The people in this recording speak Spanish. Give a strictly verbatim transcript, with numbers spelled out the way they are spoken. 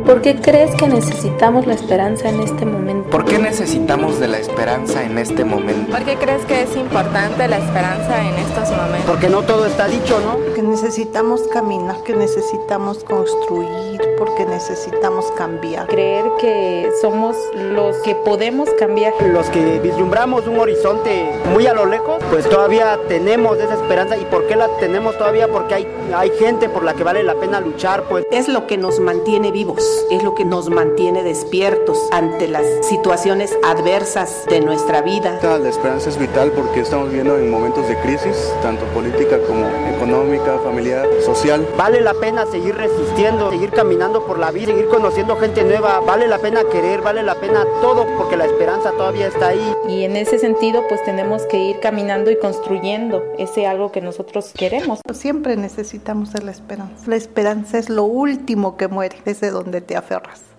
¿Por qué crees que necesitamos la esperanza en este momento? ¿Por qué necesitamos de la esperanza en este momento? ¿Por qué crees que es importante la esperanza en estos momentos? Porque no todo está dicho, ¿no? Que necesitamos caminar, que necesitamos construir, porque necesitamos cambiar. Creer que somos los que podemos cambiar. Los que vislumbramos un horizonte muy a lo lejos, pues todavía tenemos esa esperanza. ¿Y por qué la tenemos todavía? Porque hay, hay gente por la que vale la pena luchar, pues. Es lo que nos mantiene vivos, es lo que nos mantiene despiertos ante las situaciones adversas de nuestra vida. La esperanza es vital porque estamos viviendo en momentos de crisis, tanto política como económica, familiar, social. Vale la pena seguir resistiendo, seguir caminando por la vida, seguir conociendo gente nueva. Vale la pena querer, vale la pena todo, porque la esperanza todavía está ahí. Y en ese sentido, pues tenemos que ir caminando y construyendo ese algo que nosotros queremos. Siempre necesitamos de la esperanza. La esperanza es lo último que muere, es de donde te aferras.